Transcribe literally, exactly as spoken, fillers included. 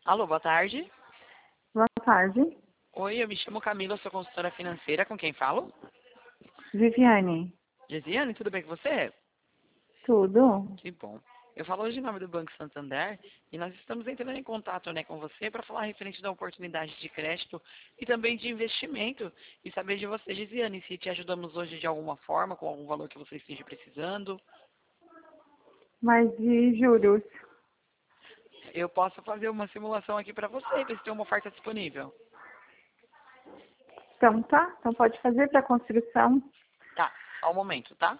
Alô, boa tarde. Boa tarde, Oi, eu me chamo Camila, sou consultora financeira, com quem falo? Viviane. Gesiane, tudo bem com você? Tudo? Que bom. Eu falo hoje em nome do Banco Santander e nós estamos entrando em contato, né, com você para falar referente da oportunidade de crédito e também de investimento e saber de você, Gesiane, se te ajudamos hoje de alguma forma, com algum valor que você esteja precisando. Mas de juros? Eu posso fazer uma simulação aqui para você, ver se tem uma oferta disponível. Então tá, então pode fazer para construção. Tá, ao momento, tá?